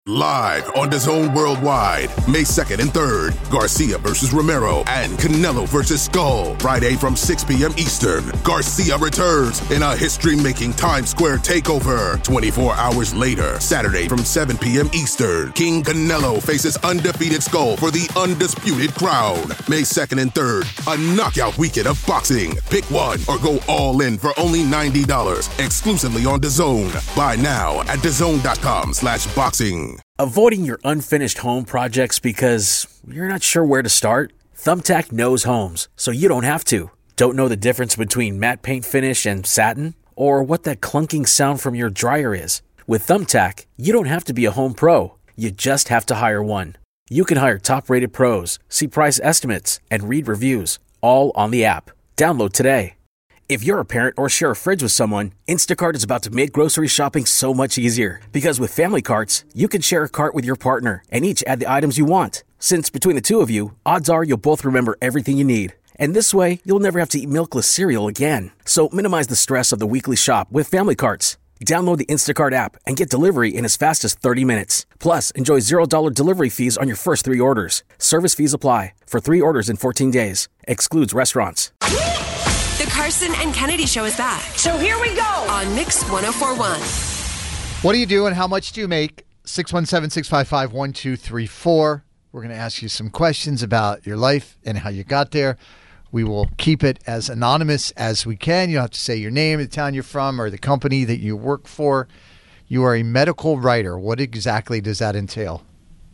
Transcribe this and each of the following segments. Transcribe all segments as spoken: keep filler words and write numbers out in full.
Live on DAZN Worldwide, May second and third, Garcia versus Romero and Canelo versus Skull. Friday from six p.m. Eastern, Garcia returns in a history-making Times Square takeover. twenty-four hours later, Saturday from seven p.m. Eastern, King Canelo faces undefeated Skull for the undisputed crown. May second and third, a knockout weekend of boxing. Pick one or go all in for only ninety dollars, exclusively on DAZN. Buy now at DAZN.com slash boxing. Avoiding your unfinished home projects because you're not sure where to start? Thumbtack knows homes, so you don't have to. Don't know the difference between matte paint finish and satin? Or what that clunking sound from your dryer is? With Thumbtack, you don't have to be a home pro. You just have to hire one. You can hire top-rated pros, see price estimates, and read reviews, all on the app. Download today. If you're a parent or share a fridge with someone, Instacart is about to make grocery shopping so much easier. Because with family carts, you can share a cart with your partner and each add the items you want. Since between the two of you, odds are you'll both remember everything you need. And this way, you'll never have to eat milkless cereal again. So minimize the stress of the weekly shop with family carts. Download the Instacart app and get delivery in as fast as thirty minutes. Plus, enjoy zero dollars delivery fees on your first three orders. Service fees apply for three orders in fourteen days. Excludes restaurants. The Carson and Kennedy Show is back. So here we go. On Mix one oh four point one. What do you do and how much do you make? six one seven, six five five, one two three four. We're going to ask you some questions about your life and how you got there. We will keep it as anonymous as we can. You don't have to say your name, the town you're from, or the company that you work for. You are a medical writer. What exactly does that entail?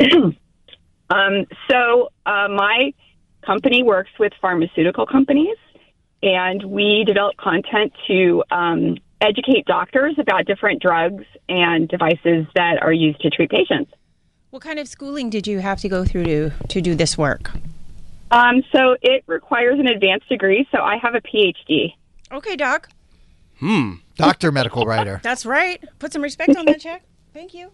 um, so uh, my company works with pharmaceutical companies. And we develop content to um, educate doctors about different drugs and devices that are used to treat patients. What kind of schooling did you have to go through to, to do this work? Um, so it requires an advanced degree, so I have a P H D. Okay, Doc. Hmm. Doctor medical writer. That's right. Put some respect on that check. Thank you.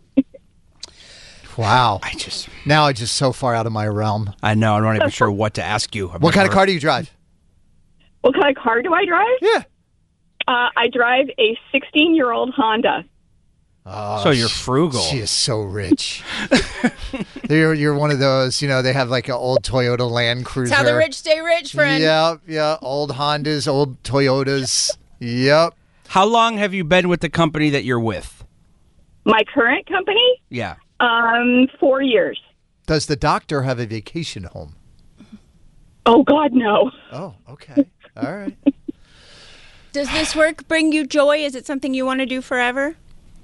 Wow. I just... Now I'm just so far out of my realm. I know. I'm not even sure what to ask you. I've what kind never... of car do you drive? What kind of car do I drive? Yeah. Uh, I drive a sixteen-year-old Honda. Oh, so you're frugal. She is so rich. you're, you're one of those, you know, they have like an old Toyota Land Cruiser. That's how the rich stay rich, friend. Yeah, yeah. Old Hondas, old Toyotas. Yep. How long have you been with the company that you're with? My current company? Yeah. Um, four years. Does the doctor have a vacation home? Oh, God, no. Oh, okay. All right. Does this work bring you joy? Is it something you want to do forever?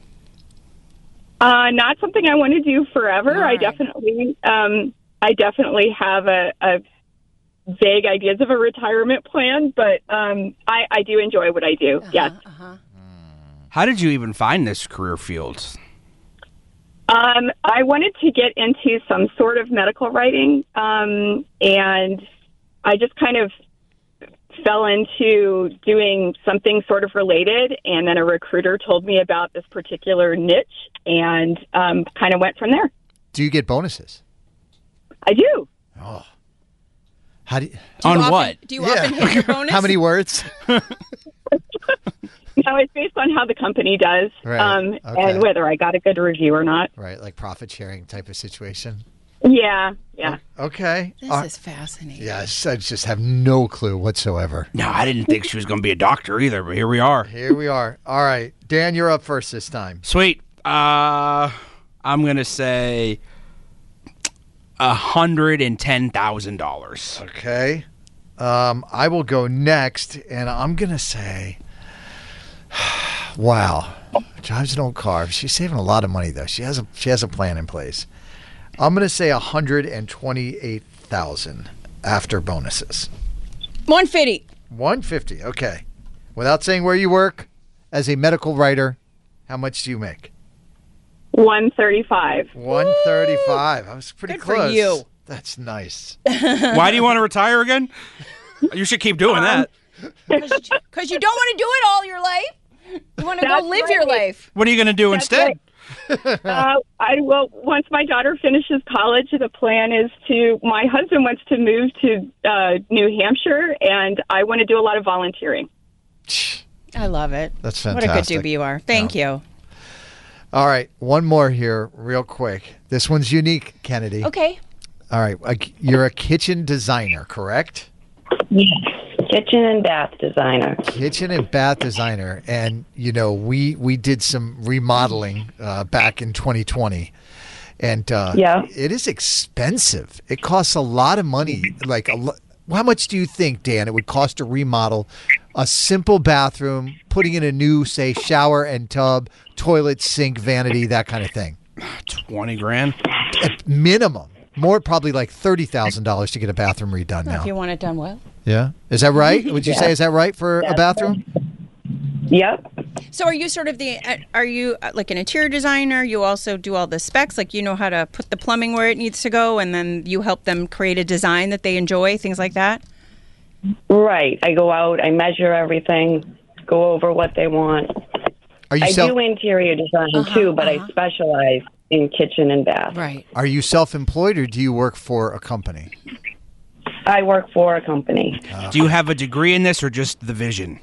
Uh, not something I want to do forever. Right. I definitely, um, I definitely have a, a vague ideas of a retirement plan, but um, I, I do enjoy what I do. Uh-huh, yes. Uh-huh. How did you even find this career field? Um, I wanted to get into some sort of medical writing, um, and I just kind of fell into doing something sort of related, and then a recruiter told me about this particular niche, and um, kind of went from there. Do you get bonuses? I do. Oh. How do you... Do you On often, what? Do you yeah. often hit your bonus? How many words? No, it's based on how the company does, Right. um, Okay. and whether I got a good review or not. Right, like profit sharing type of situation. Yeah, yeah. Okay. This Uh, is fascinating. Yes, I just have no clue whatsoever. No, I didn't think she was going to be a doctor either, but here we are. Here we are. All right. Dan, you're up first this time. Sweet. Uh, I'm going to say one hundred ten thousand dollars. Okay. Um, I will go next, and I'm going to say, wow. Drives an old car. She's saving a lot of money, though. She has a she has a plan in place. I'm going to say one hundred twenty-eight thousand dollars after bonuses. one fifty. one hundred fifty dollars. Okay. Without saying where you work, as a medical writer, how much do you make? one thirty-five. one thirty-five. I was pretty Good for close. you. That's nice. Why do you want to retire again? You should keep doing that. Because you don't want to do it all your life. You want to go That's live right. your life. What are you going to do That's instead? right. uh, I will. Once my daughter finishes college, the plan is to. My husband wants to move to uh, New Hampshire, and I want to do a lot of volunteering. I love it. That's What fantastic. a good doobie you are. Thank you. All right, one more here real quick. This one's unique, Kennedy. Okay. All right, a- you're a kitchen designer, correct? Yes. Kitchen and bath designer. Kitchen and bath designer. And, you know, we, we did some remodeling uh, back in twenty twenty. And uh, Yeah. it is expensive. It costs a lot of money. Like, a lo- how much do you think, Dan, it would cost to remodel a simple bathroom, putting in a new, say, shower and tub, toilet, sink, vanity, that kind of thing? twenty grand. At minimum. More, probably like thirty thousand dollars to get a bathroom redone now. If you want it done well. Yeah. Is that right? Would you Yeah. say, is that right for a bathroom? Yep. So are you sort of the, uh, are you uh, like an interior designer? You also do all the specs, like you know how to put the plumbing where it needs to go, and then you help them create a design that they enjoy, things like that? Right. I go out, I measure everything, go over what they want. Are you I self- do interior design too, but I specialize in kitchen and bath. Right. Are you self-employed or do you work for a company? I work for a company. Do you have a degree in this or just the vision?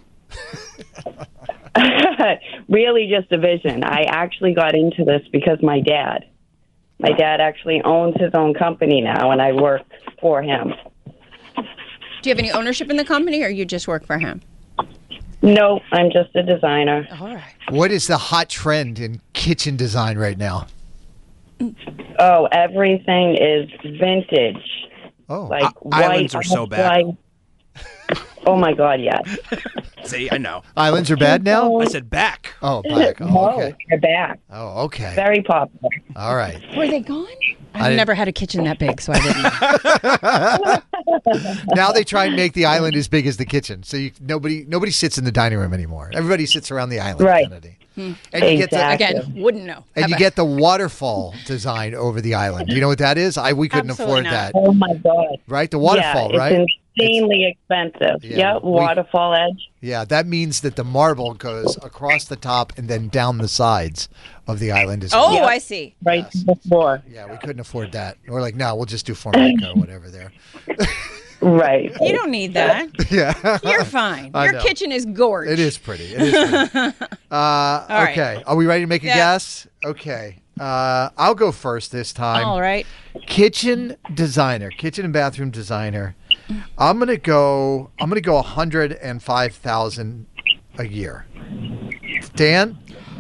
Really just a vision. I actually got into this because my dad. My dad actually owns his own company now, and I work for him. Do you have any ownership in the company, or you just work for him? No, I'm just a designer. All right. What is the hot trend in kitchen design right now? Oh, everything is vintage. Oh, Like I- white, islands are so bad. white. Oh my God, yes. See, I know. islands are bad now? I said back. Oh, back. Oh, No, okay. they're back. Oh, okay. Very popular. All right. Were they gone? I've didn't- never had a kitchen that big, so I didn't know. Now they try and make the island as big as the kitchen, so you, nobody nobody sits in the dining room anymore. Everybody sits around the island. Right. Kennedy. And you get the, Exactly. Again, wouldn't know. and Have you I? get the waterfall design over the island. Do you know what that is? I we couldn't Absolutely afford not. that. Oh my God. Right? The waterfall, yeah, right? It's insanely expensive. Yeah, Yeah, we- waterfall edge. Yeah, that means that the marble goes across the top and then down the sides of the island as Oh, well. Yep. I see. Right to the floor. Yeah, we couldn't afford that. We're like, no, we'll just do Formica or whatever there. Right. You don't need that. Yeah. You're fine. I Your know. kitchen is gorgeous. It is pretty. It is pretty. Uh, right. okay. Are we ready to make a Yeah. guess? Okay. Uh, I'll go first this time. All right. Kitchen designer, kitchen and bathroom designer. I'm gonna go. I'm gonna go one hundred and five thousand a year. Dan,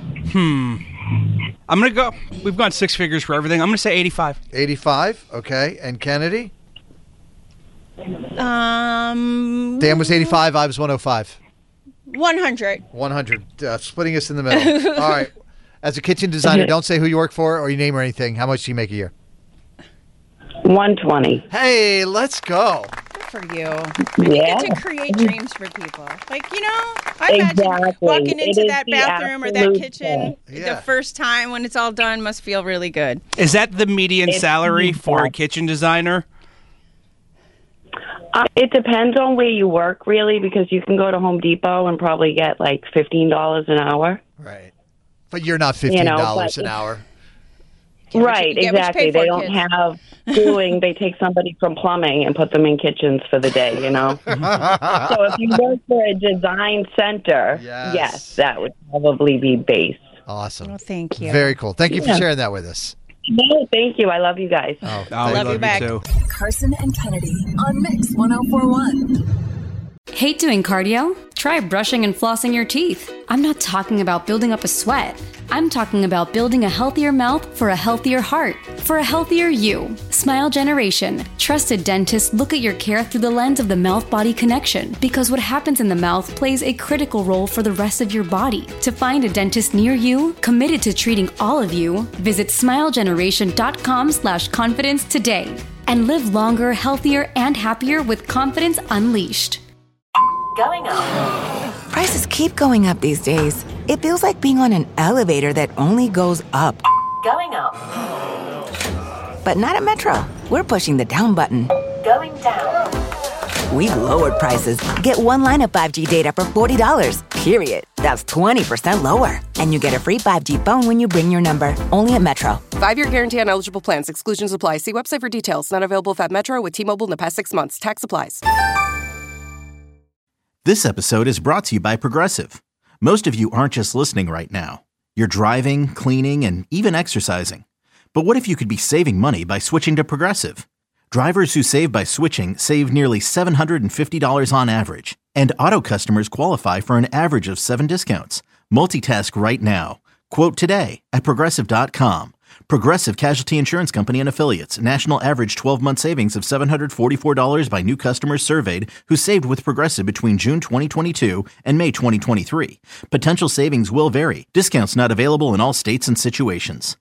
I'm going to go. We've gone six figures for everything. I'm going to say eighty-five. eighty-five. Okay, and Kennedy. Um, Dan was eighty-five. I was one hundred five. one hundred. one hundred. Uh, splitting us in the middle. All right. As a kitchen designer, don't say who you work for or your name or anything. How much do you make a year? one twenty. Hey, let's go. Good for you. Yeah. You get to create dreams for people. Like, you know, I imagine Exactly. walking It into is that the bathroom or that absolute kitchen Yeah. the first time when it's all done must feel really good. Is that the median It's- salary for a kitchen designer? Uh, it depends on where you work, really, because you can go to Home Depot and probably get like fifteen dollars an hour. Right. But you're not fifteen dollars but- an hour. Get what Right, you- get what you exactly. pay They for, don't kids. have doing. They take somebody from plumbing and put them in kitchens for the day, you know? So if you work for a design center, Yes. yes, that would probably be base. Awesome. Oh, thank you. Very cool. Thank you for Yeah. sharing that with us. No, thank you. I love you guys. Oh, Oh, we Love you back. too. Carson and Kennedy on Mix one oh four one. Hate doing cardio? Try brushing and flossing your teeth. I'm not talking about building up a sweat. I'm talking about building a healthier mouth for a healthier heart, for a healthier you. Smile Generation. Trusted dentists look at your care through the lens of the mouth-body connection, because what happens in the mouth plays a critical role for the rest of your body. To find a dentist near you, committed to treating all of you, visit smilegeneration.com slash confidence today. And live longer, healthier, and happier with confidence unleashed. Going up. Prices keep going up these days. It feels like being on an elevator that only goes up. Going up. But not at Metro. We're pushing the down button. Going down. We've lowered prices. Get one line of five G data for forty dollars, period. That's twenty percent lower. And you get a free five G phone when you bring your number. Only at Metro. Five-year guarantee on eligible plans. Exclusions apply. See website for details. Not available if at Metro with T-Mobile in the past six months. Tax applies. This episode is brought to you by Progressive. Most of you aren't just listening right now. You're driving, cleaning, and even exercising. But what if you could be saving money by switching to Progressive? Drivers who save by switching save nearly seven hundred fifty dollars on average. And auto customers qualify for an average of seven discounts. Multitask right now. Quote today at Progressive dot com. Progressive Casualty Insurance Company and Affiliates. National average twelve-month savings of seven hundred forty-four dollars by new customers surveyed who saved with Progressive between June twenty twenty-two and May twenty twenty-three. Potential savings will vary. Discounts not available in all states and situations.